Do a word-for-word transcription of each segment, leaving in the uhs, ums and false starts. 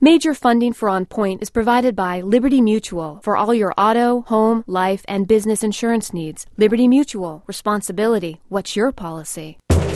Major funding for On Point is provided by Liberty Mutual for all your auto, home, life, and business insurance needs. Liberty Mutual. Responsibility. What's your policy?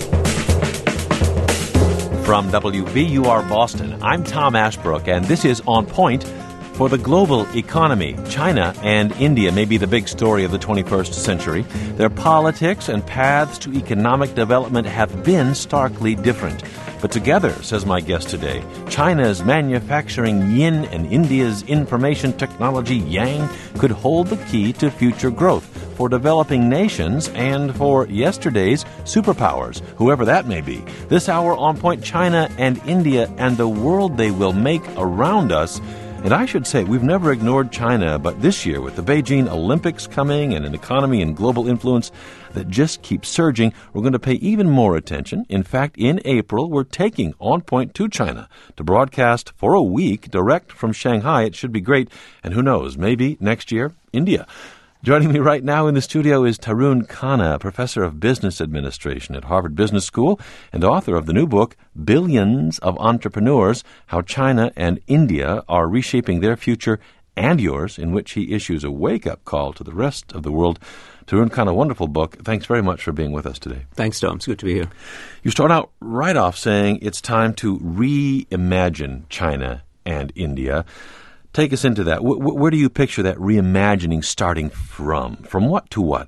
From W B U R Boston, I'm Tom Ashbrook, and this is On Point. For the global economy, China and India may be the big story of the twenty-first century. Their politics and paths to economic development have been starkly different. But together, says my guest today, China's manufacturing yin and India's information technology yang could hold the key to future growth for developing nations and for yesterday's superpowers, whoever that may be. This hour, On Point, China and India and the world they will make around us. And I should say, we've never ignored China, but this year, with the Beijing Olympics coming and an economy and global influence that just keeps surging, we're going to pay even more attention. In fact, in April, we're taking On Point to China to broadcast for a week direct from Shanghai. It should be great. And who knows, maybe next year, India. Joining me right now in the studio is Tarun Khanna, professor of business administration at Harvard Business School and author of the new book, Billions of Entrepreneurs, How China and India Are Reshaping Their Future and Yours, in which he issues a wake-up call to the rest of the world. Tarun Khanna, wonderful book. Thanks very much for being with us today. Thanks, Tom. It's good to be here. You start out right off saying it's time to reimagine China and India. Take us into that. W- where do you picture that reimagining starting from? From what to what?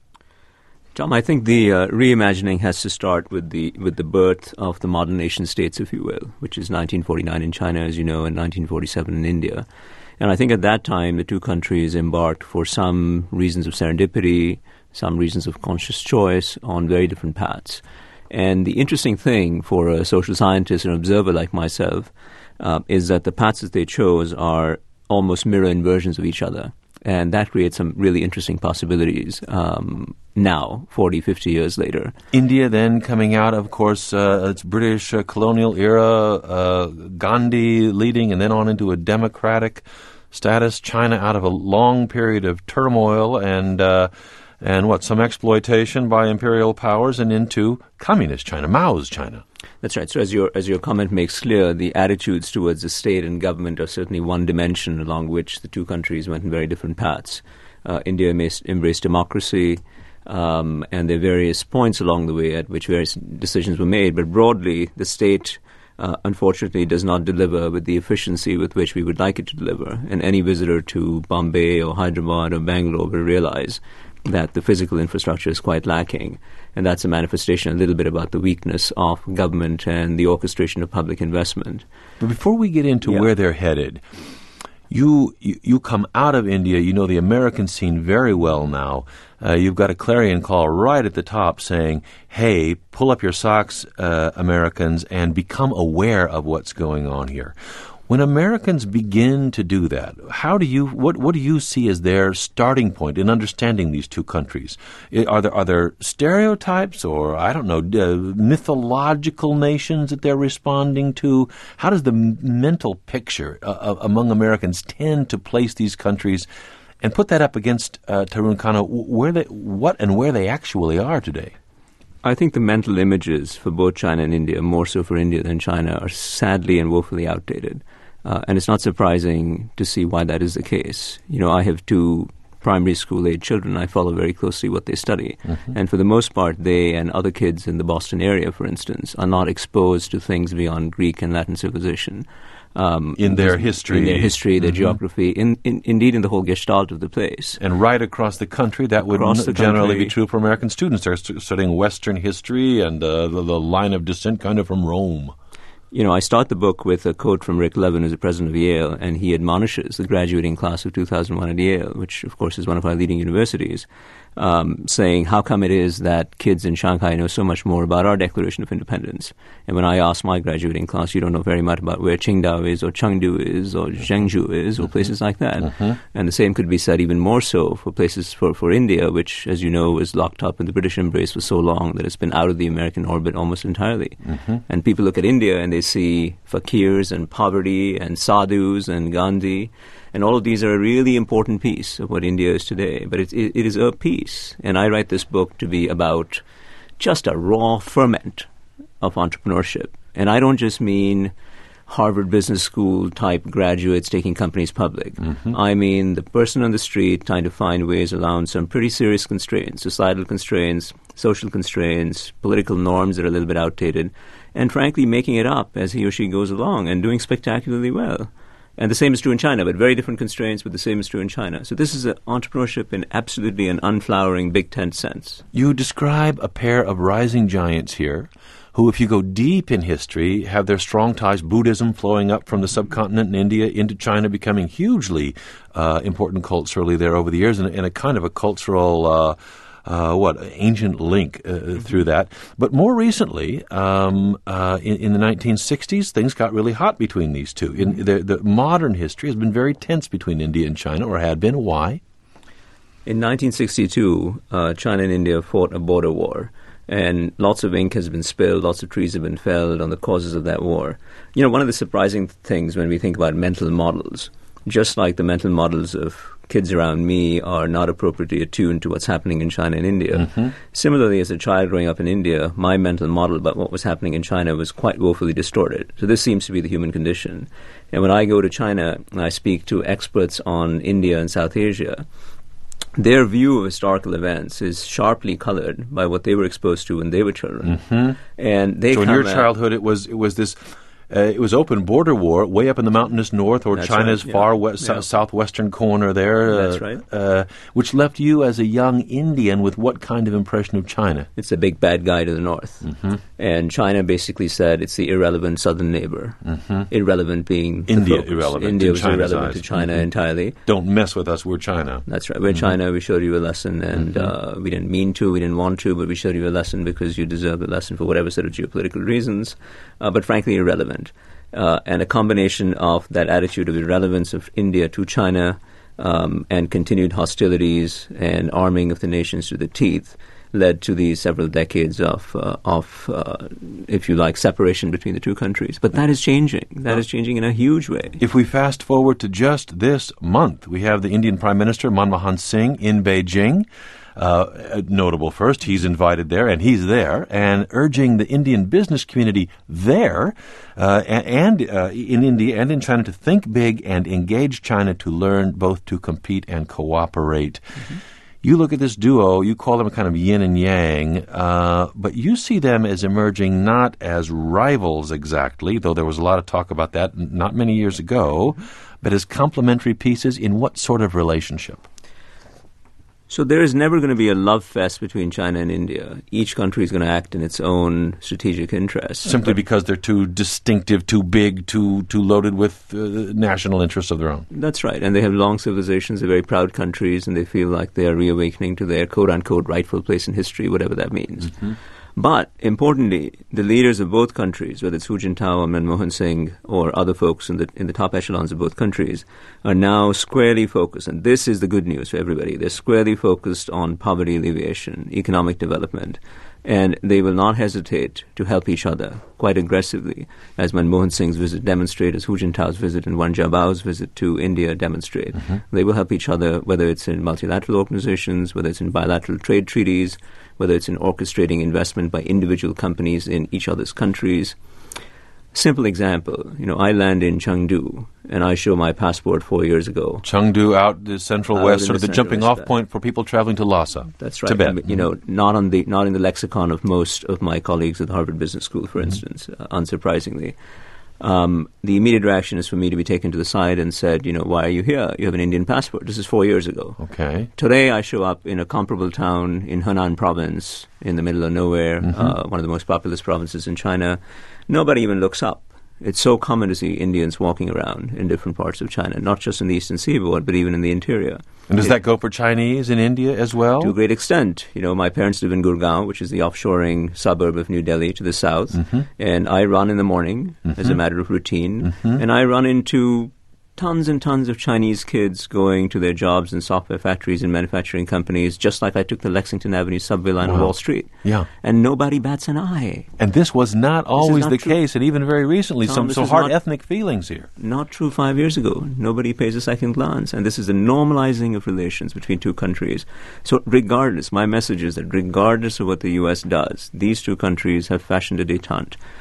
Tom, I think the uh, reimagining has to start with the with the birth of the modern nation states, if you will, which is nineteen forty-nine in China, as you know, and nineteen forty-seven in India. And I think at that time, the two countries embarked for some reasons of serendipity, some reasons of conscious choice on very different paths. And the interesting thing for a social scientist and observer like myself Uh, is that the paths that they chose are almost mirror inversions of each other. And that creates some really interesting possibilities um, now, forty, fifty years later. India then coming out, of course, uh, its British uh, colonial era, uh, Gandhi leading and then on into a democratic status. China out of a long period of turmoil and, uh, and what, some exploitation by imperial powers and into communist China, Mao's China. That's right. So as your as your comment makes clear, the attitudes towards the state and government are certainly one dimension along which the two countries went in very different paths. Uh, India embraced democracy, um, and there are various points along the way at which various decisions were made. But broadly, the state, uh, unfortunately, does not deliver with the efficiency with which we would like it to deliver. And any visitor to Bombay or Hyderabad or Bangalore will realize that the physical infrastructure is quite lacking. And that's a manifestation a little bit about the weakness of government and the orchestration of public investment. But before we get into yeah. where they're headed, you, you you come out of India, you know the American scene very well now. Uh, you've got a clarion call right at the top saying, hey, pull up your socks, uh, Americans, and become aware of what's going on here. When Americans begin to do that, how do you what what do you see as their starting point in understanding these two countries? Are there are there stereotypes or I don't know uh, mythological nations that they're responding to? How does the mental picture uh, among Americans tend to place these countries and put that up against uh, Tarun Khanna, where they what and where they actually are today? I think the mental images for both China and India, more so for India than China, are sadly and woefully outdated. Uh, and it's not surprising to see why that is the case. You know, I have two primary school-age children. I follow very closely what they study. Mm-hmm. And for the most part, they and other kids in the Boston area, for instance, are not exposed to things beyond Greek and Latin civilization. Um, in their history. In their history, their mm-hmm. geography, in, in, indeed in the whole gestalt of the place. And right across the country, that would n- generally country. be true for American students. They're st- studying Western history and uh, the, the line of descent kind of from Rome. You know, I start the book with a quote from Rick Levin, who's the president of Yale, and he admonishes the graduating class of two thousand one at Yale, which, of course, is one of our leading universities, um, saying, how come it is that kids in Shanghai know so much more about our Declaration of Independence? And when I ask my graduating class, you don't know very much about where Qingdao is or Chengdu is or Zhengzhou is or mm-hmm. places like that. Mm-hmm. And the same could be said even more so for places for, for India, which, as you know, was locked up in the British embrace for so long that it's been out of the American orbit almost entirely. Mm-hmm. And people look at India and they see fakirs and poverty and sadhus and Gandhi. And all of these are a really important piece of what India is today. But it, it, it is a piece. And I write this book to be about just a raw ferment of entrepreneurship. And I don't just mean Harvard Business School type graduates taking companies public. Mm-hmm. I mean the person on the street trying to find ways around some pretty serious constraints, societal constraints, social constraints, political norms that are a little bit outdated, and frankly making it up as he or she goes along and doing spectacularly well. And the same is true in China, but very different constraints, but the same is true in China. So this is a entrepreneurship in absolutely an unflowering big tent sense. You describe a pair of rising giants here who, if you go deep in history, have their strong ties, Buddhism flowing up from the subcontinent in India into China, becoming hugely uh, important culturally there over the years, and, and a kind of a cultural uh, Uh, what, ancient link uh, mm-hmm. through that. But more recently, um, uh, in, in the nineteen sixties, things got really hot between these two. In the, the modern history has been very tense between India and China, or had been. Why? In nineteen sixty-two, uh, China and India fought a border war, and lots of ink has been spilled, lots of trees have been felled on the causes of that war. You know, one of the surprising things when we think about mental models, just like the mental models of kids around me are not appropriately attuned to what's happening in China and India. Mm-hmm. Similarly, as a child growing up in India, my mental model about what was happening in China was quite woefully distorted. So this seems to be the human condition. And when I go to China and I speak to experts on India and South Asia, their view of historical events is sharply colored by what they were exposed to when they were children. Mm-hmm. And they so in your childhood, it was it was this... Uh, it was open border war way up in the mountainous north, or That's China's right, yeah. far west, yeah. s- southwestern corner there. That's uh, right. Uh, which left you as a young Indian with what kind of impression of China? It's a big bad guy to the north. Mm-hmm. And China basically said it's the irrelevant southern neighbor. Mm-hmm. Irrelevant being the India focus. irrelevant. India was China's irrelevant eyes. to China Mm-hmm. entirely. Don't mess with us, we're China. That's right. We're mm-hmm. China. We showed you a lesson, and mm-hmm. uh, we didn't mean to, we didn't want to, but we showed you a lesson because you deserve the lesson for whatever set of geopolitical reasons, uh, but frankly irrelevant. Uh, and a combination of that attitude of irrelevance of India to China um, and continued hostilities and arming of the nations to the teeth led to these several decades of, uh, of uh, if you like, separation between the two countries. But that is changing. That is changing in a huge way. If we fast forward to just this month, we have the Indian Prime Minister, Manmohan Singh, in Beijing. Uh, notable first, he's invited there, and he's there, and urging the Indian business community there uh, and, and uh, in India and in China to think big and engage China to learn both to compete and cooperate. Mm-hmm. You look at this duo, you call them a kind of yin and yang, uh, but you see them as emerging not as rivals exactly, though there was a lot of talk about that not many years ago, but as complementary pieces in what sort of relationship? So there is never going to be a love fest between China and India. Each country is going to act in its own strategic interests. Simply because they're too distinctive, too big, too too loaded with uh, national interests of their own. That's right. And they have long civilizations. They're very proud countries, and they feel like they are reawakening to their quote-unquote rightful place in history, whatever that means. Mm-hmm. But, importantly, the leaders of both countries, whether it's Hu Jintao or Manmohan Singh or other folks in the in the top echelons of both countries, are now squarely focused, and this is the good news for everybody, they're squarely focused on poverty alleviation, economic development, and they will not hesitate to help each other quite aggressively, as Manmohan Singh's visit demonstrated, as Hu Jintao's visit and Wen Jiabao's visit to India demonstrate. Mm-hmm. They will help each other, whether it's in multilateral organizations, whether it's in bilateral trade treaties, whether it's in orchestrating investment by individual companies in each other's countries. Simple example, you know, I land in Chengdu, and I show my passport four years ago. Chengdu out the central out west, sort of the, the jumping-off west, point for people traveling to Lhasa. That's right. Tibet. And, you know, not on the not in the lexicon of most of my colleagues at the Harvard Business School, for mm-hmm. instance, uh, unsurprisingly. Um, the immediate reaction is for me to be taken to the side and said, you know, why are you here? You have an Indian passport. This is four years ago. Okay. Today I show up in a comparable town in Henan province, in the middle of nowhere, mm-hmm. uh, one of the most populous provinces in China. Nobody even looks up. It's so common to see Indians walking around in different parts of China, not just in the eastern seaboard, but even in the interior. And does it, that go for Chinese in India as well? To a great extent. You know, my parents live in Gurgaon, which is the offshoring suburb of New Delhi to the south, mm-hmm. and I run in the morning mm-hmm. as a matter of routine, mm-hmm. and I run into tons and tons of Chinese kids going to their jobs in software factories and manufacturing companies, just like I took the Lexington Avenue subway line wow. on Wall Street. Yeah. And nobody bats an eye. And this was not always not the true. case, and even very recently, Tom, some so hard not, ethnic feelings here. Not true five years ago. Nobody pays a second glance. And this is a normalizing of relations between two countries. So regardless, my message is that regardless of what the U S does, these two countries have fashioned a détente.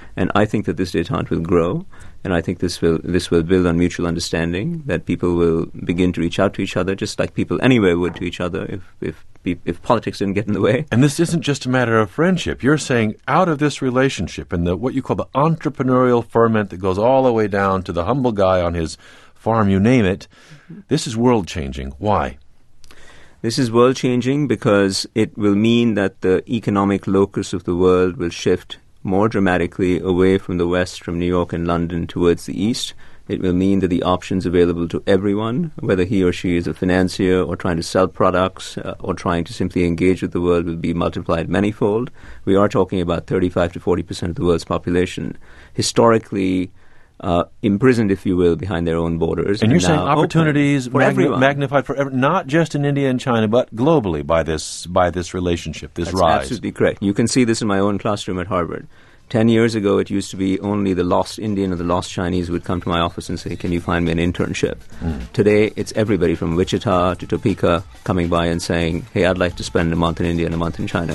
And I think that this détente will grow, and I think this will this will build on mutual understanding, that people will begin to reach out to each other, just like people anywhere would to each other if if if politics didn't get in the way. And this isn't just a matter of friendship. You're saying out of this relationship and the what you call the entrepreneurial ferment that goes all the way down to the humble guy on his farm, you name it, this is world-changing. Why? This is world-changing because it will mean that the economic locus of the world will shift more dramatically away from the West, from New York and London, towards the East. It will mean that the options available to everyone, whether he or she is a financier or trying to sell products uh, or trying to simply engage with the world, will be multiplied manifold. We are talking about thirty-five to forty percent of the world's population, historically uh, imprisoned, if you will, behind their own borders. And, and you're saying opportunities for magni- magnified for ever, not just in India and China, but globally by this by this relationship, this That's rise. Absolutely correct. You can see this in my own classroom at Harvard. Ten years ago, it used to be only the lost Indian or the lost Chinese who would come to my office and say, can you find me an internship? Mm. Today, it's everybody from Wichita to Topeka coming by and saying, hey, I'd like to spend a month in India and a month in China.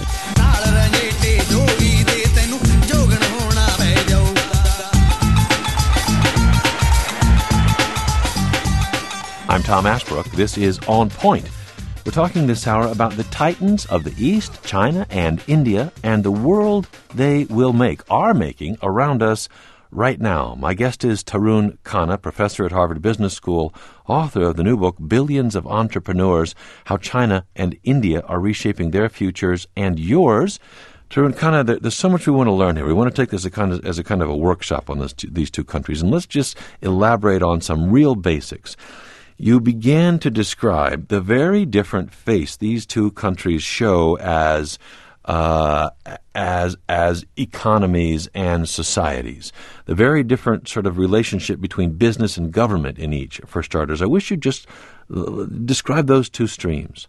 I'm Tom Ashbrook. This is On Point. We're talking this hour about the titans of the East, China and India, and the world they will make, are making, around us right now. My guest is Tarun Khanna, professor at Harvard Business School, author of the new book, Billions of Entrepreneurs, How China and India Are Reshaping Their Futures and Yours. Tarun Khanna, there, there's so much we want to learn here. We want to take this as a kind of, as a, kind of a workshop on this, these two countries, and let's just elaborate on some real basics. You began to describe the very different face these two countries show as uh, as as economies and societies. The very different sort of relationship between business and government in each, for starters. I wish you'd just uh, describe those two streams.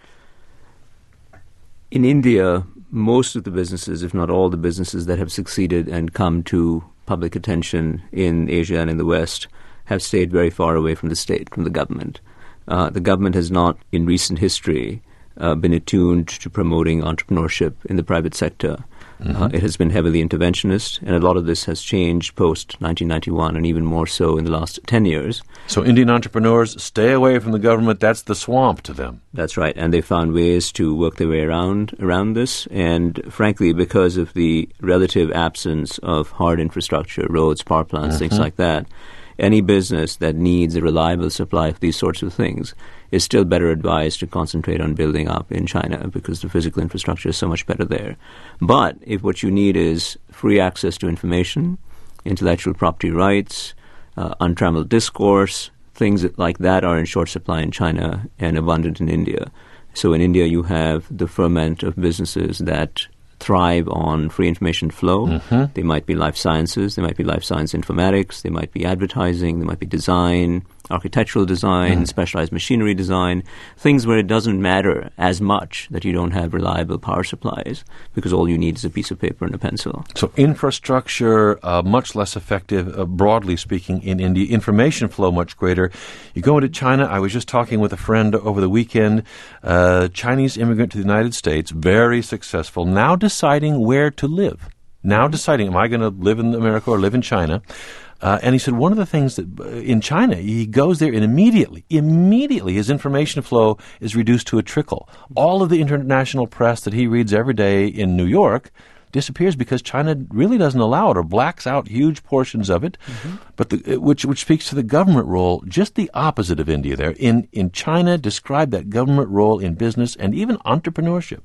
In India, most of the businesses, if not all the businesses that have succeeded and come to public attention in Asia and in the West, have stayed very far away from the state, from the government. Uh, the government has not, in recent history, uh, been attuned to promoting entrepreneurship in the private sector. Mm-hmm. Uh, it has been heavily interventionist, and a lot of this has changed post nineteen ninety-one, and even more so in the last ten years. So Indian entrepreneurs stay away from the government. That's the swamp to them. That's right, and they found ways to work their way around around this. And frankly, because of the relative absence of hard infrastructure, roads, power plants, mm-hmm. things like that, any business that needs a reliable supply of these sorts of things is still better advised to concentrate on building up in China because the physical infrastructure is so much better there. But if what you need is free access to information, intellectual property rights, uh, untrammeled discourse, things like that are in short supply in China and abundant in India. So in India, you have the ferment of businesses that thrive on free information flow. Mm-hmm. They might be life sciences, they might be life science informatics, they might be advertising, they might be design, architectural design, mm. specialized machinery design, things where it doesn't matter as much that you don't have reliable power supplies because all you need is a piece of paper and a pencil. So infrastructure, uh, much less effective, uh, broadly speaking, in India. Information flow, much greater. You go into China. I was just talking with a friend over the weekend, uh, Chinese immigrant to the United States, very successful, now deciding where to live. Now deciding, am I going to live in America or live in China? Uh, and he said one of the things that uh, in China, he goes there and immediately, immediately his information flow is reduced to a trickle. All of the international press that he reads every day in New York disappears because China really doesn't allow it or blacks out huge portions of it, mm-hmm. but the, which which speaks to the government role, just the opposite of India there. In, in China, describe that government role in business and even entrepreneurship.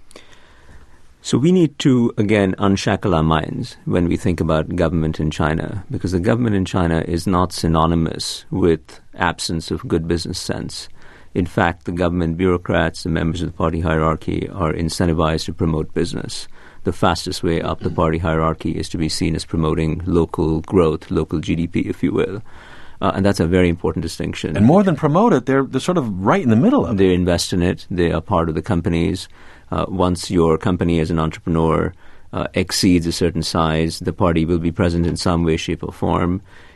So we need to, again, unshackle our minds when we think about government in China, because the government in China is not synonymous with absence of good business sense. In fact, the government bureaucrats, the members of the party hierarchy, are incentivized to promote business. The fastest way up the party hierarchy is to be seen as promoting local growth, local G D P, if you will. Uh, and that's a very important distinction. And more than promote it, they're, they're sort of right in the middle of it. They invest in it. They are part of the companies. Uh, once your company as an entrepreneur uh, exceeds a certain size, the party will be present in some way, shape, or form.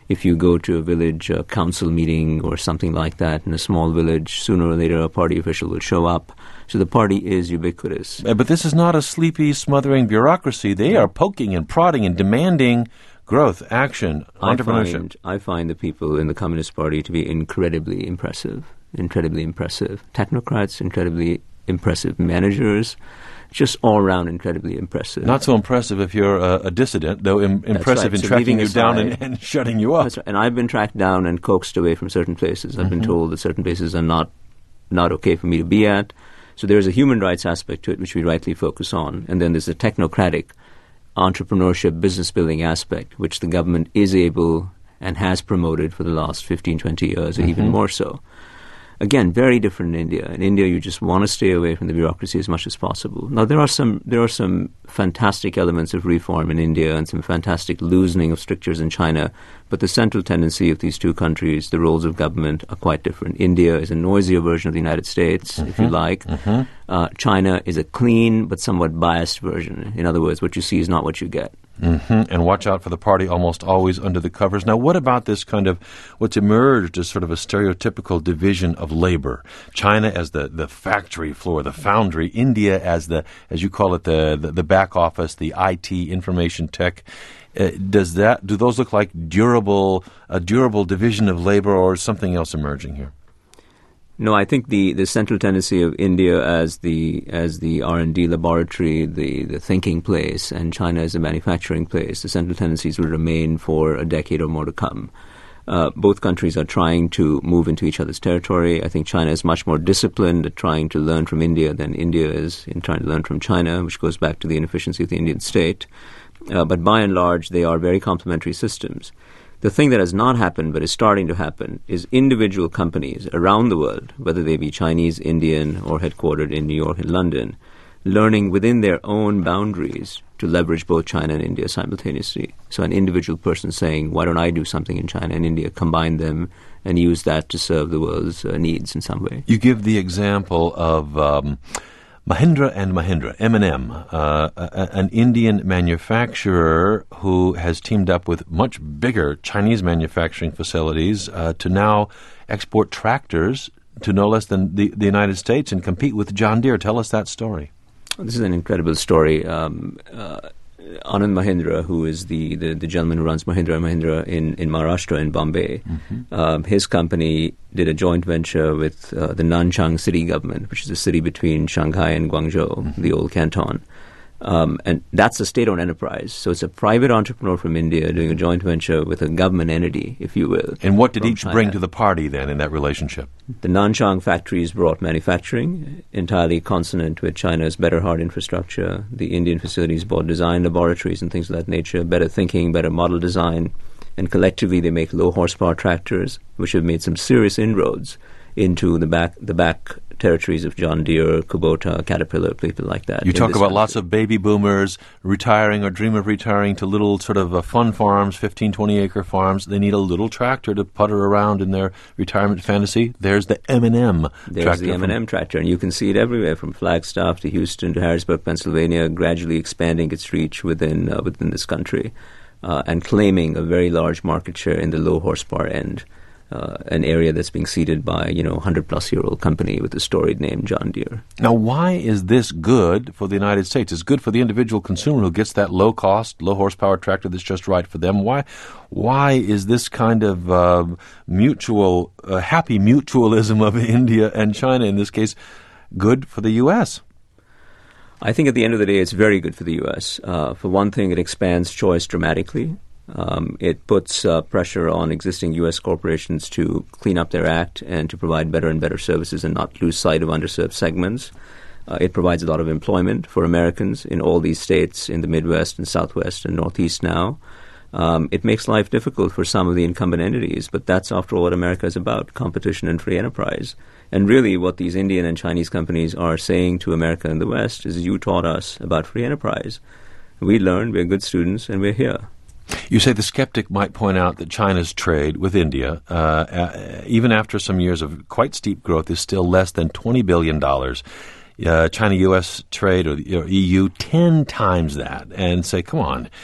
if you go to a village uh, council meeting or something like that in a small village, sooner or later a party official will show up. So the party is ubiquitous. But this is not a sleepy, smothering bureaucracy. They are poking and prodding and demanding growth, action, entrepreneurship. I find, I find the people in the Communist Party to be incredibly impressive, incredibly impressive. Technocrats, incredibly impressive managers, just all around incredibly impressive. Not so impressive if you're a, a dissident, though Im- impressive right. in so tracking you aside, down and, and shutting you up. That's right. And I've been tracked down and coaxed away from certain places. I've mm-hmm. been told that certain places are not not okay for me to be at. So there's a human rights aspect to it, which we rightly focus on. And then there's a technocratic entrepreneurship, business-building aspect, which the government is able and has promoted for the last fifteen, twenty years, mm-hmm. or even more so. Again, very different in India. In India, you just want to stay away from the bureaucracy as much as possible. Now, there are some there are some fantastic elements of reform in India and some fantastic loosening of strictures in China, but the central tendency of these two countries, the roles of government, are quite different. India is a noisier version of the United States, mm-hmm. if you like. Mm-hmm. Uh, China is a clean but somewhat biased version. In other words, what you see is not what you get. Mm-hmm. And watch out for the party almost always under the covers. Now, what about this kind of what's emerged as sort of a stereotypical division of labor? China as the, the factory floor, the foundry. India as the, as you call it, the, the, the back office, the I T, information tech. Uh, does that, do those look like durable, a durable division of labor, or is something else emerging here? No, I think the, the central tendency of India as the as the R and D laboratory, the, the thinking place, and China as a manufacturing place, the central tendencies will remain for a decade or more to come. Uh, both countries are trying to move into each other's territory. I think China is much more disciplined at trying to learn from India than India is in trying to learn from China, which goes back to the inefficiency of the Indian state. Uh, but by and large, they are very complementary systems. The thing that has not happened but is starting to happen is individual companies around the world, whether they be Chinese, Indian, or headquartered in New York and London, learning within their own boundaries to leverage both China and India simultaneously. So an individual person saying, why don't I do something in China and India, combine them and use that to serve the world's uh, needs in some way. You give the example of Um Mahindra and Mahindra, M and M, uh, a, an Indian manufacturer who has teamed up with much bigger Chinese manufacturing facilities uh, to now export tractors to no less than the, the United States and compete with John Deere. Tell us that story. This is an incredible story. Um, uh, Anand Mahindra, who is the, the, the gentleman who runs Mahindra and Mahindra in, in Maharashtra, in Bombay, mm-hmm. um, his company did a joint venture with uh, the Nanchang city government, which is a city between Shanghai and Guangzhou, mm-hmm. the old canton. Um, and that's a state-owned enterprise. So it's a private entrepreneur from India doing a joint venture with a government entity, if you will. And what did each China. bring to the party then in that relationship? The Nanchang factories brought manufacturing, entirely consonant with China's better hard infrastructure. The Indian facilities brought design laboratories and things of that nature, better thinking, better model design. And collectively they make low-horsepower tractors, which have made some serious inroads into the back the back territories of John Deere, Kubota, Caterpillar, people like that. You talk about country. Lots of baby boomers retiring or dream of retiring to little sort of uh, fun farms, fifteen, twenty-acre farms. They need a little tractor to putter around in their retirement fantasy. There's the M and M There's tractor. the M and M tractor, and you can see it everywhere, from Flagstaff to Houston to Harrisburg, Pennsylvania, gradually expanding its reach within uh, within this country uh, and claiming a very large market share in the low horsepower end. Uh, an area that's being seeded by, you know, one hundred plus year old company with a storied name, John Deere. Now, why is this good for the United States? It's good for the individual consumer who gets that low cost, low horsepower tractor that's just right for them. Why Why is this kind of uh, mutual, uh, happy mutualism of India and China, in this case, good for the U S? I think at the end of the day, it's very good for the U S. Uh, for one thing, it expands choice dramatically. Um, it puts uh, pressure on existing U S corporations to clean up their act and to provide better and better services and not lose sight of underserved segments. Uh, it provides a lot of employment for Americans in all these states in the Midwest and Southwest and Northeast now. Um, it makes life difficult for some of the incumbent entities, but that's, after all, what America is about, competition and free enterprise. And really what these Indian and Chinese companies are saying to America and the West is, you taught us about free enterprise. We learned, we're good students, and we're here. You say the skeptic might point out that China's trade with India, uh, uh, even after some years of quite steep growth, is still less than twenty billion dollars. Uh, China-U S trade, or, or E U, ten times that, and say, come on,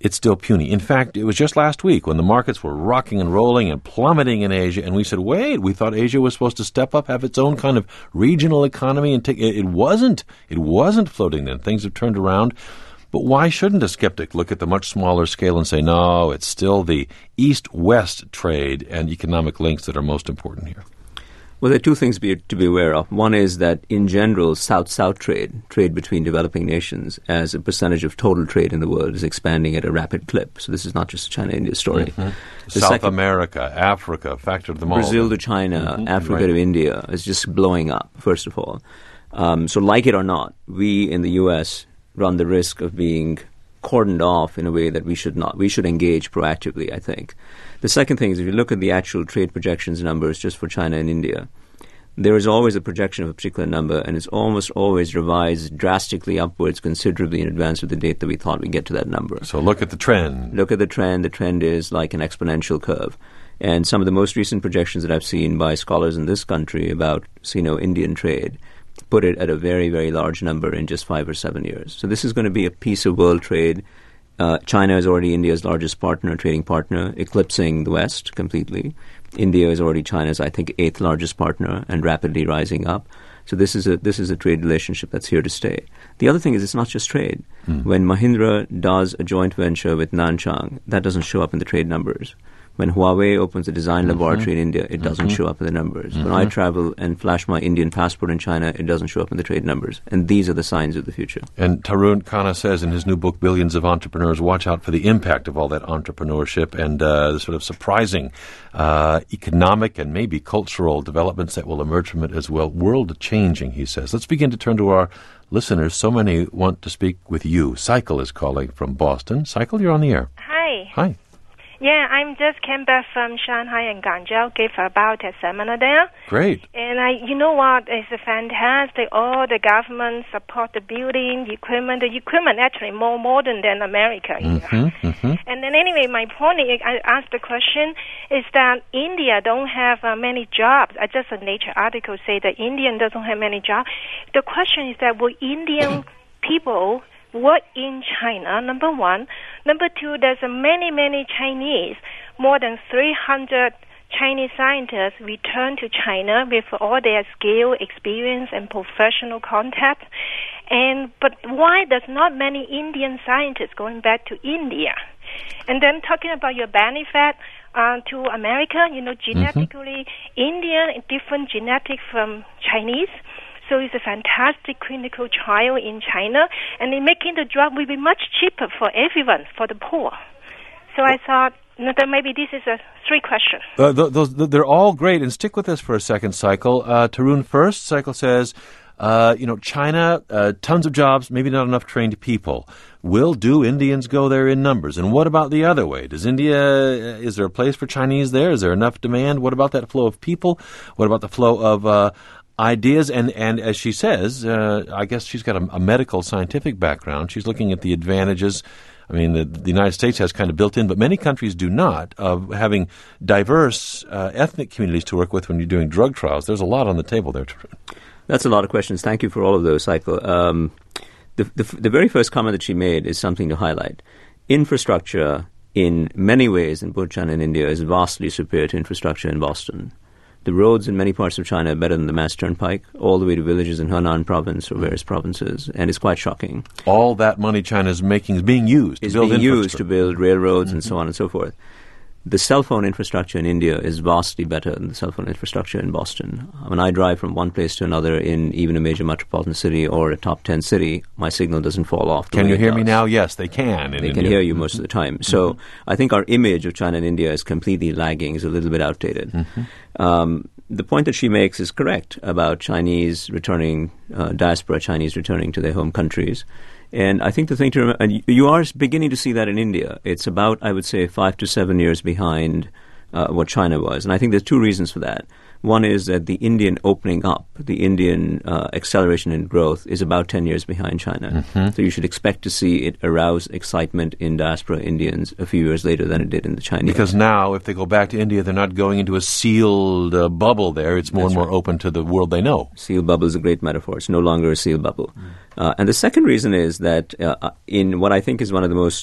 it's still puny. In fact, it was just last week when the markets were rocking and rolling and plummeting in Asia, and we said, wait, we thought Asia was supposed to step up, have its own kind of regional economy, and take it. It wasn't. It wasn't floating then. Things have turned around. But why shouldn't a skeptic look at the much smaller scale and say, no, it's still the East-West trade and economic links that are most important here? Well, there are two things be, to be aware of. One is that, in general, South-South trade, trade between developing nations, as a percentage of total trade in the world, is expanding at a rapid clip. So this is not just a China-India story. Mm-hmm. South second, America, Africa, factor them all. Brazil to China, mm-hmm. Africa right. to India is just blowing up, first of all. Um, so like it or not, we in the U S run the risk of being cordoned off in a way that we should not. We should engage proactively, I think. The second thing is, if you look at the actual trade projections numbers just for China and India, there is always a projection of a particular number, and it's almost always revised drastically upwards considerably in advance of the date that we thought we'd get to that number. So look at the trend. Look at the trend. The trend is like an exponential curve. And some of the most recent projections that I've seen by scholars in this country about Sino-Indian trade put it at a very, very large number in just five or seven years. So this is going to be a piece of world trade. Uh, China is already India's largest partner, trading partner, eclipsing the West completely. India is already China's, I think, eighth largest partner and rapidly rising up. So this is a this is a trade relationship that's here to stay. The other thing is, it's not just trade. Mm. When Mahindra does a joint venture with Nanchang, that doesn't show up in the trade numbers. When Huawei opens a design mm-hmm. laboratory in India, it doesn't mm-hmm. show up in the numbers. Mm-hmm. When I travel and flash my Indian passport in China, it doesn't show up in the trade numbers. And these are the signs of the future. And Tarun Khanna says in his new book, Billions of Entrepreneurs, watch out for the impact of all that entrepreneurship and uh, the sort of surprising uh, economic and maybe cultural developments that will emerge from it as well. World-changing, he says. Let's begin to turn to our listeners. So many want to speak with you. Cycle is calling from Boston. Cycle, you're on the air. Hi. Hi. Yeah, I'm just came back from Shanghai and Guangzhou, gave a biotech seminar there. Great. And I, you know what, it's fantastic. All the government support the building, the equipment. The equipment actually more modern than America. Mm-hmm, mm-hmm. And then anyway, my point, is, I asked the question, is that India don't have uh, many jobs. I just a Nature article say that India doesn't have many jobs. The question is that will Indian people work in China, number one. Number two, there's a many, many Chinese, more than three hundred Chinese scientists return to China with all their skill, experience, and professional contacts. And but why there's not many Indian scientists going back to India? And then talking about your benefit uh, to America, you know, genetically, mm-hmm. Indian different genetic from Chinese. So it's a fantastic clinical trial in China, and in making the drug will be much cheaper for everyone, for the poor. So I thought, you know, that maybe this is a three question. Uh, th- those, th- they're all great, and stick with us for a second, Cycle. Uh, Tarun first. Cycle says, uh, you know, China, uh, tons of jobs, maybe not enough trained people. Will do Indians go there in numbers? And what about the other way? Does India, uh, is there a place for Chinese there? Is there enough demand? What about that flow of people? What about the flow of uh, ideas? And, and as she says, uh, I guess she's got a, a medical scientific background. She's looking at the advantages. I mean, the, the United States has kind of built in, but many countries do not, of having diverse uh, ethnic communities to work with when you're doing drug trials. There's a lot on the table there. That's a lot of questions. Thank you for all of those, Cycle. Um, the, the, the very first comment that she made is something to highlight. Infrastructure, in many ways, in both China and India, is vastly superior to infrastructure in Boston. The roads in many parts of China are better than the Mass Turnpike, all the way to villages in Henan province or various provinces, and it's quite shocking. All that money China is making is being used to is build being used to infrastructure. build railroads Mm-hmm. and so on and so forth. The cell phone infrastructure in India is vastly better than the cell phone infrastructure in Boston. When I drive from one place to another in even a major metropolitan city or a top ten city, my signal doesn't fall off. Can you hear me now? Yes, they can. In they India. can hear you most of the time. So mm-hmm. I think our image of China and India is completely lagging, is a little bit outdated. Mm-hmm. Um, the point that she makes is correct about Chinese returning, uh, diaspora Chinese returning to their home countries. And I think the thing to remember, and you are beginning to see that in India. It's about, I would say, five to seven years behind uh, what China was. And I think there's two reasons for that. One is that the Indian opening up, the Indian uh, acceleration in growth is about ten years behind China. Mm-hmm. So you should expect to see it arouse excitement in diaspora Indians a few years later than it did in the Chinese. Because now, if they go back to India, they're not going into a sealed uh, bubble there. It's more That's and more right. open to the world they know. Seal bubble is a great metaphor. It's no longer a seal bubble. Mm. Uh, and the second reason is that uh, in what I think is one of the most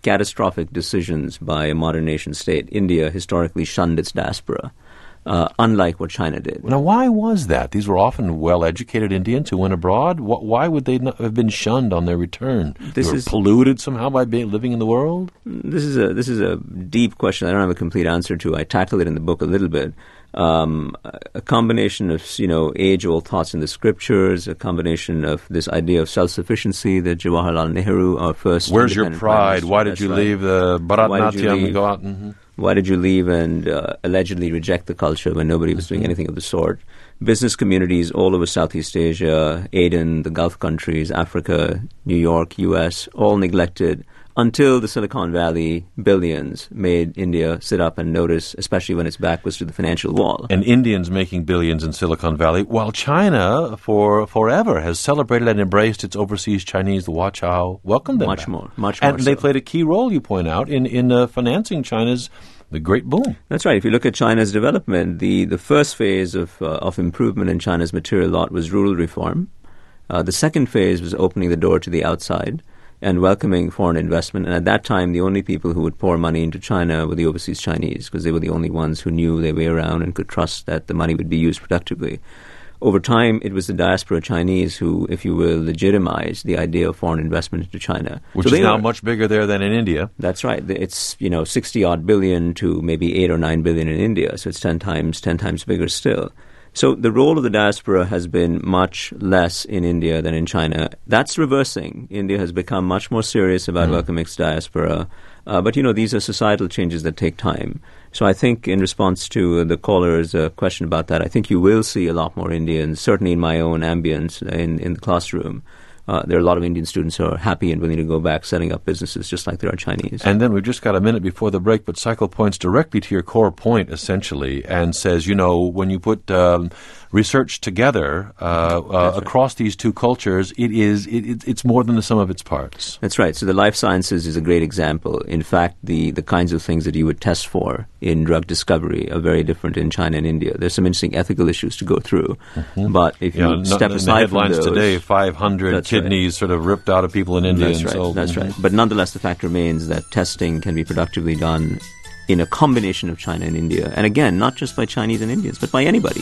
catastrophic decisions by a modern nation state, India historically shunned its diaspora, uh, unlike what China did. Now, why was that? These were often well-educated Indians who went abroad. Why would they not have been shunned on their return? This they were is polluted somehow by being, living in the world? This is a this is a deep question I don't have a complete answer to. I tackle it in the book a little bit. Um, a combination of, you know, age-old thoughts in the scriptures, a combination of this idea of self-sufficiency that Jawaharlal Nehru, our first... Where's your pride? Why did you right. leave the Bharatanatyam and go out? Mm-hmm. Why did you leave and uh, allegedly reject the culture when nobody was doing anything of the sort? Business communities all over Southeast Asia, Aden, the Gulf countries, Africa, New York, U S, all neglected until the Silicon Valley billions made India sit up and notice, especially when its back was to the financial wall. And Indians making billions in Silicon Valley, while China, for forever, has celebrated and embraced its overseas Chinese, the Huaqiao, welcomed them Much back. more, much more And they so. played a key role, you point out, in, in uh, financing China's the great boom. That's right. If you look at China's development, the, the first phase of uh, of improvement in China's material lot was rural reform. Uh, the second phase was opening the door to the outside and welcoming foreign investment. And at that time, the only people who would pour money into China were the overseas Chinese, because they were the only ones who knew their way around and could trust that the money would be used productively. Over time, it was the diaspora Chinese who, if you will, legitimized the idea of foreign investment into China. Which so is now were, much bigger there than in India. That's right. It's, you know, sixty-odd billion to maybe eight or nine billion in India, so it's ten times, ten times bigger still. So the role of the diaspora has been much less in India than in China. That's reversing. India has become much more serious about mm. welcoming its diaspora. Uh, but, you know, these are societal changes that take time. So I think in response to the caller's uh, question about that, I think you will see a lot more Indians, certainly in my own ambience in, in the classroom. Uh, there are a lot of Indian students who are happy and willing to go back setting up businesses just like there are Chinese. And then we've just got a minute before the break, but Cycle points directly to your core point, essentially, and says, you know, when you put um, research together uh, uh, right. across these two cultures, it is it, it's more than the sum of its parts. That's right. So the life sciences is a great example. In fact, the, the kinds of things that you would test for in drug discovery are very different in China and India. There's some interesting ethical issues to go through. Mm-hmm. But if you yeah, step no, aside the headlines from those, today, five hundred kidneys right. sort of ripped out of people in India. That's and right. so, That's mm-hmm. right. But nonetheless, the fact remains that testing can be productively done in a combination of China and India. And again, not just by Chinese and Indians, but by anybody.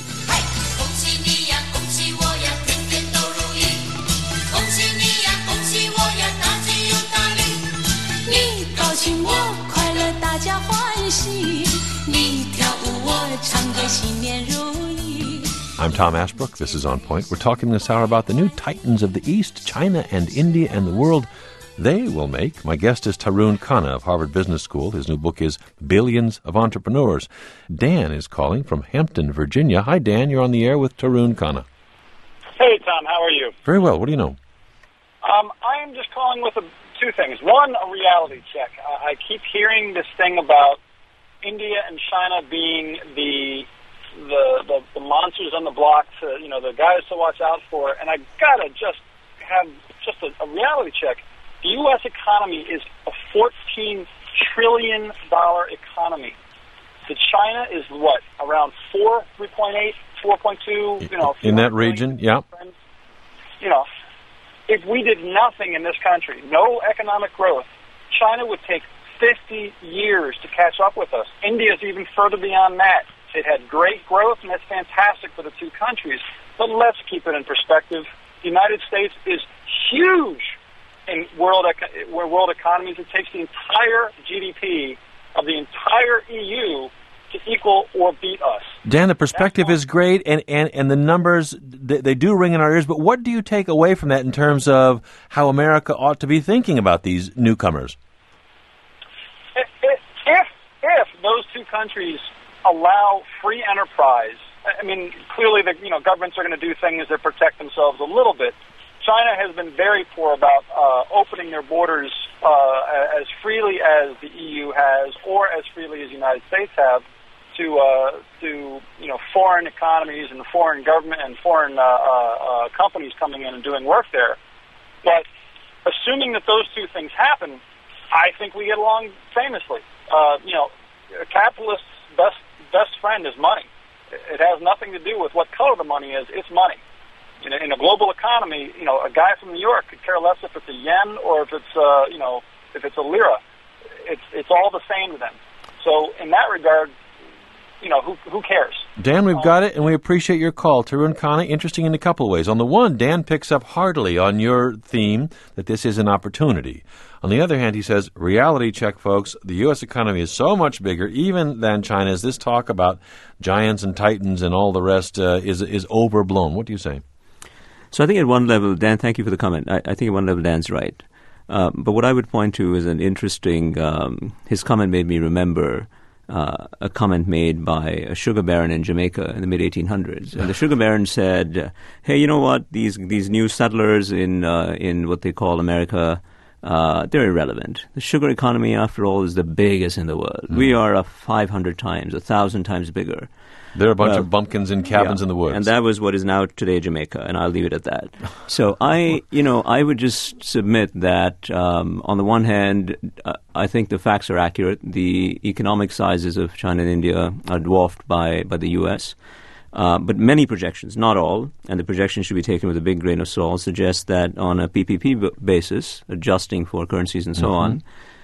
I'm Tom Ashbrook. This is On Point. We're talking this hour about the new titans of the East, China and India and the world they will make. My guest is Tarun Khanna of Harvard Business School. His new book is Billions of Entrepreneurs. Dan is calling from Hampton, Virginia. Hi, Dan. You're on the air with Tarun Khanna. Hey, Tom. How are you? Very well. What do you know? Um, I am just calling with a, two things. One, a reality check. I, I keep hearing this thing about India and China being the the, the the monsters on the block, to, you know, the guys to watch out for. And I gotta just have just a, a reality check. The U S economy is a fourteen trillion dollars economy. The China is what, around four, three point eight, four point two, you know. In that region, yeah. You know, if we did nothing in this country, no economic growth, China would take fifty years to catch up with us. India is even further beyond that. It had great growth, and that's fantastic for the two countries. But let's keep it in perspective. The United States is huge in world eco- world economies. It takes the entire G D P of the entire E U to equal or beat us. Dan, the perspective is great, and, and, and the numbers, they, they do ring in our ears, but what do you take away from that in terms of how America ought to be thinking about these newcomers? If, if, if, if those two countries allow free enterprise, I mean, clearly the you know governments are going to do things that protect themselves a little bit. China has been very poor about uh, opening their borders uh, as freely as the E U has, or as freely as the United States have, to uh, to you know foreign economies and foreign government and foreign uh, uh, companies coming in and doing work there. But assuming that those two things happen, I think we get along famously. Uh, you know, a capitalist's best best friend is money. It has nothing to do with what color the money is. It's money. In a, in a global economy, you know, a guy from New York could care less if it's a yen or if it's, uh, you know, if it's a lira. it's it's all the same to them. So in that regard, you know, who who cares? Dan, we've got it, and we appreciate your call. Tarun Khanna, interesting in a couple of ways. On the one, Dan picks up heartily on your theme that this is an opportunity. On the other hand, he says, reality check, folks, the U S economy is so much bigger even than China's. This talk about giants and titans and all the rest uh, is is overblown. What do you say? So I think at one level, Dan, thank you for the comment. I, I think at one level, Dan's right. Uh, but what I would point to is an interesting, um, his comment made me remember Uh, a comment made by a sugar baron in Jamaica in the mid eighteen hundreds, and the sugar baron said, "Hey, you know what? These these new settlers in uh, in what they call America, uh, they're irrelevant. The sugar economy, after all, is the biggest in the world. Mm. We are a five hundred times, a thousand times bigger. They're a bunch uh, of bumpkins in cabins yeah, in the woods." And that was what is now today Jamaica, and I'll leave it at that. So I, you know, I would just submit that um, on the one hand, uh, I think the facts are accurate. The economic sizes of China and India are dwarfed by, by the U S. Uh, but many projections, not all, and the projections should be taken with a big grain of salt, suggest that on a P P P b- basis, adjusting for currencies and so mm-hmm. on,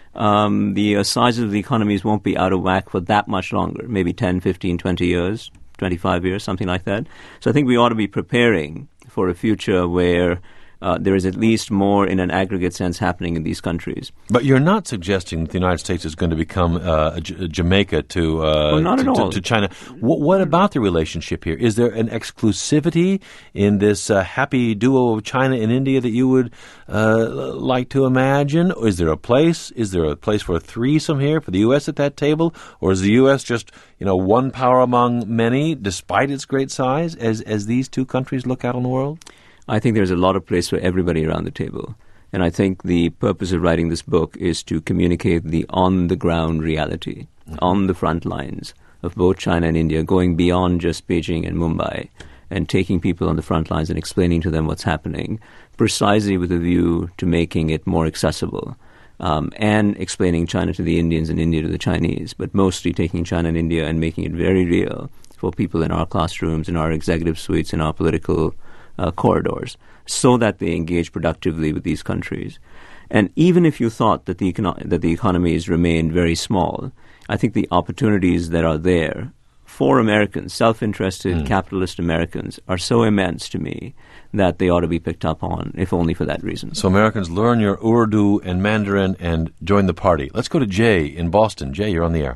Um, the uh, sizes of the economies won't be out of whack for that much longer, maybe ten, fifteen, twenty years, twenty-five years, something like that. So I think we ought to be preparing for a future where uh, there is at least more in an aggregate sense happening in these countries. But you're not suggesting that the United States is going to become uh, a J- Jamaica to, uh, well, not to, at all. to, to China. W- what about the relationship here? Is there an exclusivity in this uh, happy duo of China and India that you would uh, like to imagine? Or is there a place? Is there a place for a threesome here for the U S at that table? Or is the U S just, you know, one power among many, despite its great size, as as these two countries look out on the world? I think there's a lot of place for everybody around the table. And I think the purpose of writing this book is to communicate the on-the-ground reality, mm-hmm. on the front lines of both China and India, going beyond just Beijing and Mumbai and taking people on the front lines and explaining to them what's happening, precisely with a view to making it more accessible um, and explaining China to the Indians and India to the Chinese, but mostly taking China and India and making it very real for people in our classrooms, in our executive suites, in our political Uh, corridors, so that they engage productively with these countries. And even if you thought that the econo- that the economies remained very small, I think the opportunities that are there for Americans, self-interested, mm. capitalist Americans, are so immense to me that they ought to be picked up on, if only for that reason. So Americans, learn your Urdu and Mandarin and join the party. Let's go to Jay in Boston. Jay, you're on the air.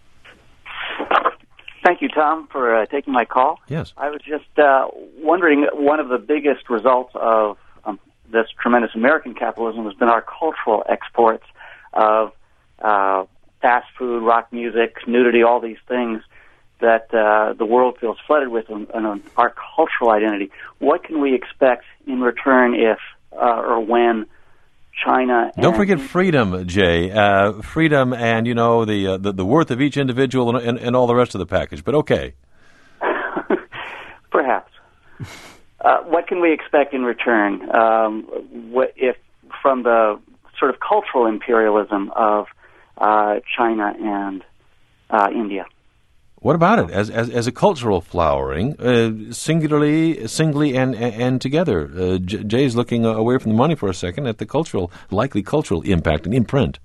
Thank you, Tom, for uh, taking my call. Yes. I was just uh, wondering, one of the biggest results of um, this tremendous American capitalism has been our cultural exports of uh, fast food, rock music, nudity, all these things that uh, the world feels flooded with on, on our cultural identity. What can we expect in return if uh, or when China. Don't forget freedom, Jay. Uh, freedom and, you know, the, uh, the the worth of each individual and, and, and all the rest of the package. But okay. Perhaps. Uh, what can we expect in return um, what if from the sort of cultural imperialism of uh, China and uh, India? What about it as as, as a cultural flowering, uh, singularly, singly, and and, and together? Uh, J- Jay's looking away from the money for a second at the cultural, likely cultural impact and imprint.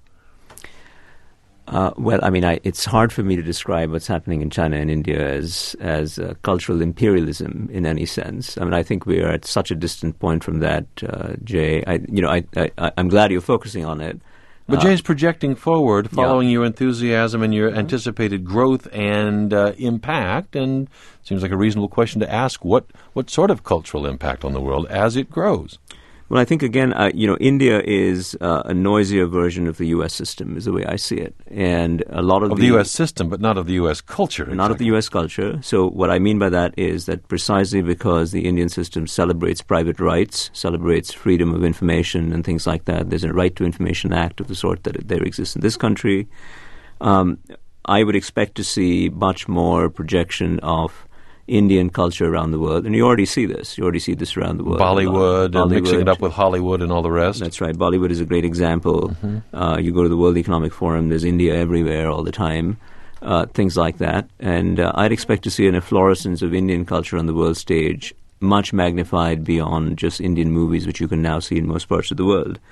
Uh, well, I mean, I, it's hard for me to describe what's happening in China and India as as uh, cultural imperialism in any sense. I mean, I think we are at such a distant point from that, uh, Jay. I, you know, I, I, I'm glad you're focusing on it. But uh, Jay's projecting forward, following yeah. your enthusiasm and your mm-hmm. anticipated growth and uh, impact, and it seems like a reasonable question to ask: what what sort of cultural impact on the world as it grows? Well, I think, again, uh, you know, India is uh, a noisier version of the U S system, is the way I see it. And a lot of, of the... the U S system, but not of the U S culture. Not exactly. of the U S culture. So what I mean by that is that precisely because the Indian system celebrates private rights, celebrates freedom of information and things like that, there's a Right to Information Act of the sort that there exists in this country, um, I would expect to see much more projection of Indian culture around the world. And you already see this. You already see this around the world. Bollywood, Bollywood. and mixing it up with Hollywood and all the rest. That's right. Bollywood is a great example. Mm-hmm. Uh, you go to the World Economic Forum, there's India everywhere all the time, uh, things like that. And uh, I'd expect to see an efflorescence of Indian culture on the world stage, much magnified beyond just Indian movies, which you can now see in most parts of the world.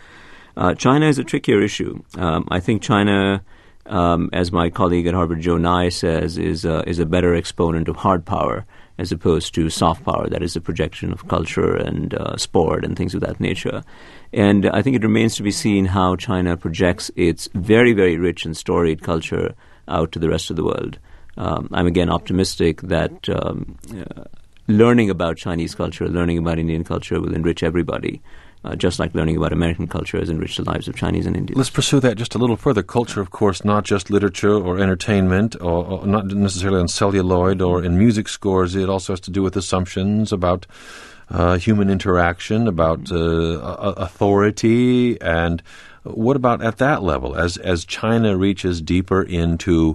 Uh, China is a trickier issue. Um, I think China, um, as my colleague at Harvard, Joe Nye, says, is uh, is a better exponent of hard power as opposed to soft power, that is the projection of culture and uh, sport and things of that nature. And I think it remains to be seen how China projects its very, very rich and storied culture out to the rest of the world. Um, I'm again optimistic that um, uh, learning about Chinese culture, learning about Indian culture will enrich everybody. Uh, just like learning about American culture has enriched the lives of Chinese and Indians. Let's pursue that just a little further. Culture, of course, not just literature or entertainment, or, or not necessarily on celluloid or in music scores. It also has to do with assumptions about uh, human interaction, about uh, authority, and what about at that level? As as China reaches deeper into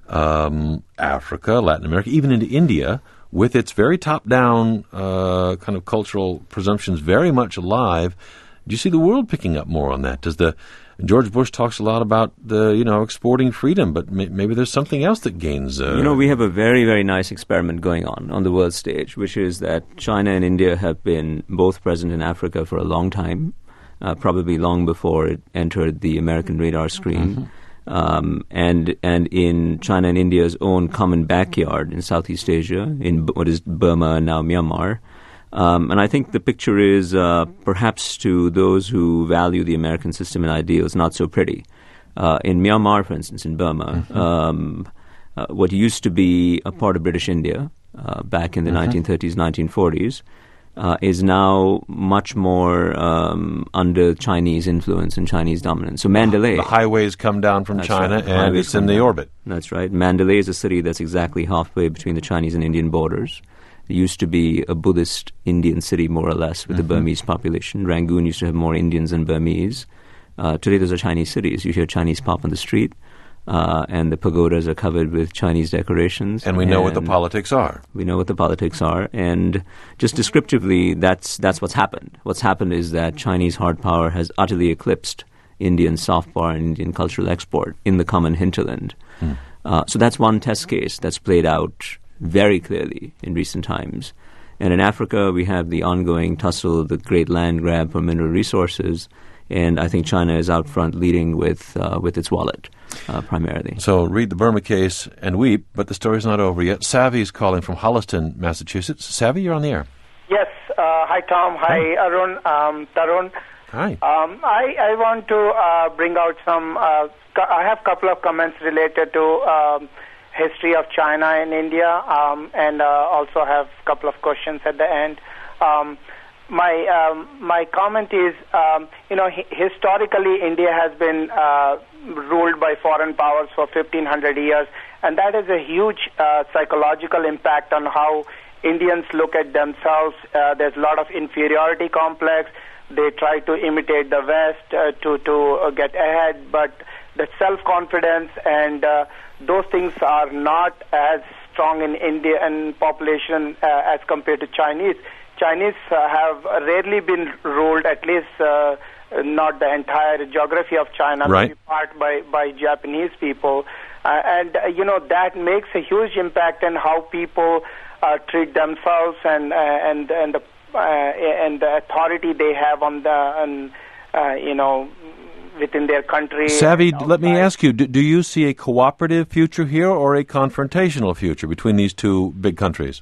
um, Africa, Latin America, even into India, with its very top-down uh, kind of cultural presumptions very much alive, do you see the world picking up more on that? Does the George Bush talks a lot about the you know exporting freedom, but may, maybe there's something else that gains. Uh, you know, we have a very very nice experiment going on on the world stage, which is that China and India have been both present in Africa for a long time, uh, probably long before it entered the American radar screen. Mm-hmm. Um, and and in China and India's own common backyard in Southeast Asia, in what is Burma and now Myanmar. Um, and I think the picture is uh, perhaps to those who value the American system and ideals not so pretty. Uh, in Myanmar, for instance, in Burma, mm-hmm. um, uh, what used to be a part of British India uh, back in the mm-hmm. nineteen thirties, nineteen forties, Uh, is now much more um, under Chinese influence and Chinese dominance. So Mandalay... The highways come down from China right. and it's in the down. orbit. That's right. Mandalay is a city that's exactly halfway between the Chinese and Indian borders. It used to be a Buddhist Indian city, more or less, with mm-hmm. the Burmese population. Rangoon used to have more Indians than Burmese. Uh, today those are Chinese cities. You hear Chinese pop on the street. Uh, and the pagodas are covered with Chinese decorations. And we know and what the politics are. We know what the politics are. And just descriptively, that's that's what's happened. What's happened is that Chinese hard power has utterly eclipsed Indian soft power and Indian cultural export in the common hinterland. Hmm. Uh, so that's one test case that's played out very clearly in recent times. And in Africa, we have the ongoing tussle, the great land grab for mineral resources. And I think China is out front leading with uh, with its wallet, uh, primarily. So read the Burma case and weep, but the story's not over yet. Savvy's calling from Holliston, Massachusetts. Savvy, you're on the air. Yes. Uh, hi, Tom. Hi, hi. Arun. Um, Tarun. Hi. Um, I, I want to uh, bring out some... Uh, I have a couple of comments related to um, history of China and India, um, and uh, also have a couple of questions at the end. Um My um, my comment is, um, you know, hi- historically India has been uh, ruled by foreign powers for fifteen hundred years, and that has a huge uh, psychological impact on how Indians look at themselves. Uh, there's a lot of inferiority complex. They try to imitate the West uh, to to uh, get ahead, but the self-confidence and uh, those things are not as strong in Indian population uh, as compared to Chinese. Chinese uh, have rarely been ruled, at least uh, not the entire geography of China, right. maybe part by, by Japanese people. Uh, and, uh, you know, that makes a huge impact on how people uh, treat themselves and uh, and and the, uh, and the authority they have on the, on, uh, you know, within their country. Savvy, let me ask you, do, do you see a cooperative future here or a confrontational future between these two big countries?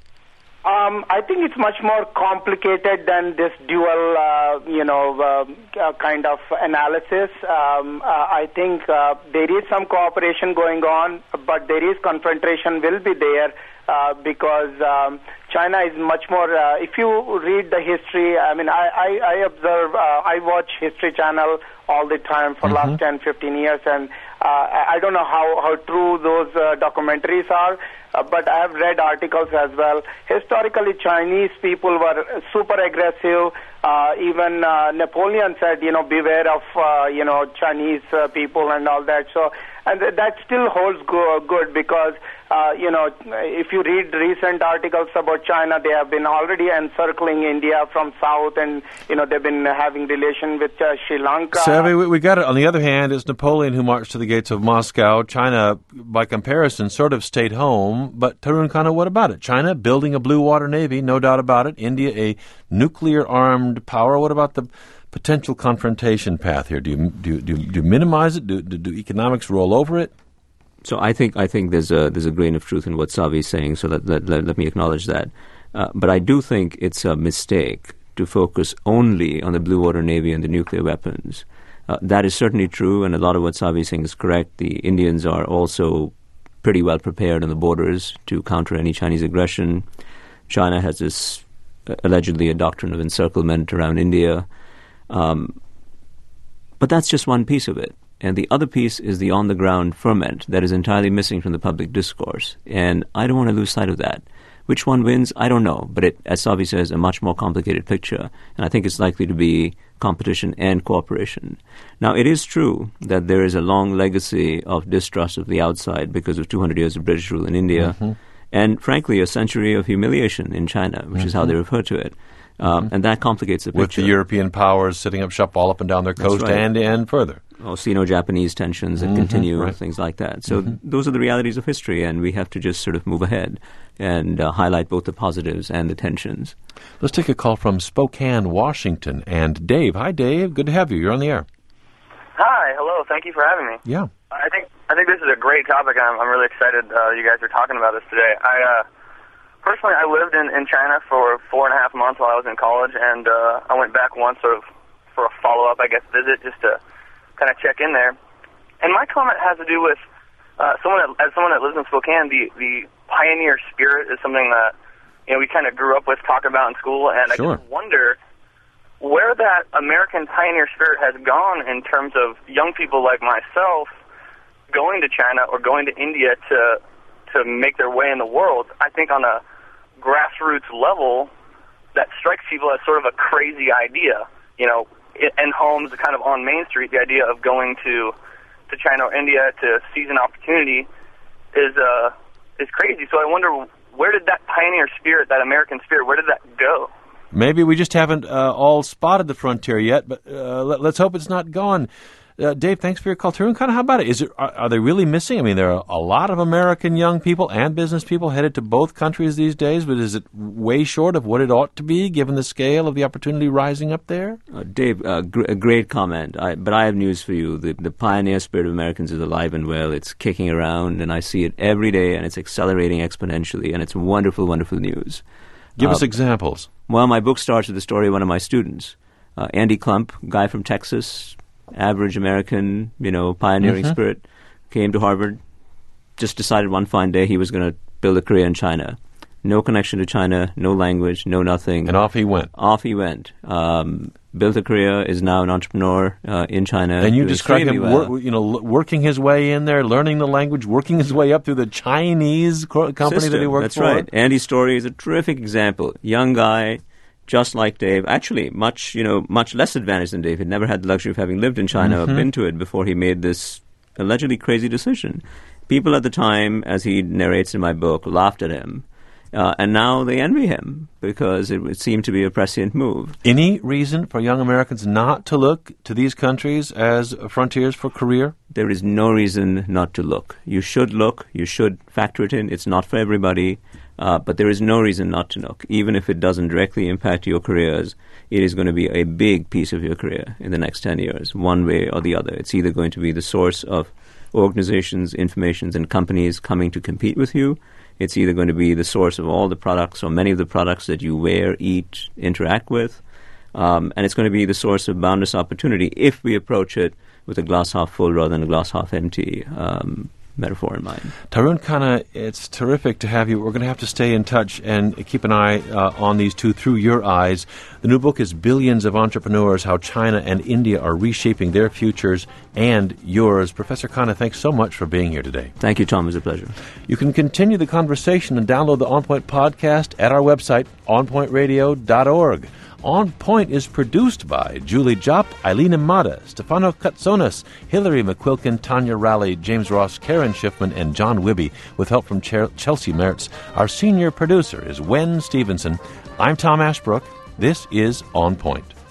Um, I think it's much more complicated than this dual, uh, you know, uh, uh, kind of analysis. Um, uh, I think uh, there is some cooperation going on, but there is confrontation will be there uh, because um, China is much more. Uh, if you read the history, I mean, I, I, I observe, uh, I watch History Channel all the time for mm-hmm. last ten, fifteen years, and uh, I don't know how, how true those uh, documentaries are. Uh, but I have read articles as well. Historically, Chinese people were super aggressive. Uh, even uh, Napoleon said, you know, beware of, uh, you know, Chinese uh, people and all that. So, and th- that still holds go- good because, uh, you know, if you read recent articles about China, they have been already encircling India from south, and, you know, they've been having relation with uh, Sri Lanka. Savvy, we, we got it. On the other hand, it's Napoleon who marched to the gates of Moscow. China, by comparison, sort of stayed home. But Tarun Khanna, what about it? China building a blue water navy, no doubt about it. India, a nuclear-armed power. What about the potential confrontation path here? Do you do do, do you minimize it? Do, do do economics roll over it? So I think I think there's a there's a grain of truth in what Savi is saying. So let let, let, let me acknowledge that. Uh, but I do think it's a mistake to focus only on the Blue Water Navy and the nuclear weapons. Uh, that is certainly true, and a lot of what Savi is saying is correct. The Indians are also pretty well prepared on the borders to counter any Chinese aggression. China has this uh, allegedly a doctrine of encirclement around India. Um, but that's just one piece of it. And the other piece is the on-the-ground ferment that is entirely missing from the public discourse. And I don't want to lose sight of that. Which one wins? I don't know. But it, as Savi says, a much more complicated picture. And I think it's likely to be competition and cooperation. Now, it is true that there is a long legacy of distrust of the outside because of two hundred years of British rule in India. Mm-hmm. And, frankly, a century of humiliation in China, which mm-hmm. is how they refer to it. Um, mm-hmm. And that complicates the picture. With the European powers setting up shop all up and down their coast right. and, and further. Oh, Sino-Japanese tensions that mm-hmm, continue, right. things like that. So mm-hmm. th- those are the realities of history, and we have to just sort of move ahead and uh, highlight both the positives and the tensions. Let's take a call from Spokane, Washington. And Dave. Hi, Dave. Good to have you. You're on the air. Hi. Hello. Thank you for having me. Yeah. I think I think this is a great topic, and I'm, I'm really excited uh, you guys are talking about this today. I uh, personally, I lived in, in China for four and a half months while I was in college, and uh, I went back once sort of for a follow-up, I guess, visit just to kind of check in there. And my comment has to do with uh, someone that, as someone that lives in Spokane, the, the pioneer spirit is something that, you know, we kind of grew up with, talking about in school, and sure. I just wonder where that American pioneer spirit has gone in terms of young people like myself going to China or going to India to to make their way in the world. I think on a grassroots level, that strikes people as sort of a crazy idea. You know, in homes kind of on Main Street, the idea of going to to China or India to seize an opportunity is uh is crazy. So I wonder, where did that pioneer spirit, that American spirit, where did that go? Maybe we just haven't uh, all spotted the frontier yet, but uh, let, let's hope it's not gone. Uh, Dave, thanks for your call. Tarun, kind of how about it? Is it are, are they really missing? I mean, there are a lot of American young people and business people headed to both countries these days, but is it way short of what it ought to be, given the scale of the opportunity rising up there? Uh, Dave, uh, gr- a great comment. I, but I have news for you. The, the pioneer spirit of Americans is alive and well. It's kicking around, and I see it every day, and it's accelerating exponentially, and it's wonderful, wonderful news. Give uh, us examples. Well, my book starts with the story of one of my students, uh, Andy Klump, guy from Texas, average American, you know, pioneering mm-hmm. spirit, came to Harvard, just decided one fine day he was going to build a career in China. No connection to China, no language, no nothing. And off he went. Off he went. Um, built a career, is now an entrepreneur uh, in China. And you describe him, well. wor- you know, working his way in there, learning the language, working his way up through the Chinese co- company System, that he worked that's for. That's right. Andy's story is a terrific example. Young guy, just like Dave, actually much, you know, much less advantaged than Dave. He'd never had the luxury of having lived in China mm-hmm. or been to it before he made this allegedly crazy decision. People at the time, as he narrates in my book, laughed at him. Uh, and now they envy him because it, it seemed to be a prescient move. Any reason for young Americans not to look to these countries as frontiers for career? There is no reason not to look. You should look. You should factor it in. It's not for everybody. Uh, but there is no reason not to look. Even if it doesn't directly impact your careers, it is going to be a big piece of your career in the next ten years, one way or the other. It's either going to be the source of organizations, informations, and companies coming to compete with you. It's either going to be the source of all the products or many of the products that you wear, eat, interact with. Um, and it's going to be the source of boundless opportunity if we approach it with a glass half full rather than a glass half empty um metaphor in mind. Tarun Khanna, it's terrific to have you. We're going to have to stay in touch and keep an eye uh, on these two through your eyes. The new book is Billions of Entrepreneurs, How China and India Are Reshaping Their Futures and Yours. Professor Khanna, thanks so much for being here today. Thank you, Tom. It was a pleasure. You can continue the conversation and download the On Point podcast at our website, on point radio dot org. On Point is produced by Julie Jopp, Eileen Imada, Stefano Katsonis, Hillary McQuilkin, Tanya Raleigh, James Ross, Karen Schiffman, and John Wibby, with help from Ch- Chelsea Mertz. Our senior producer is Wen Stevenson. I'm Tom Ashbrook. This is On Point.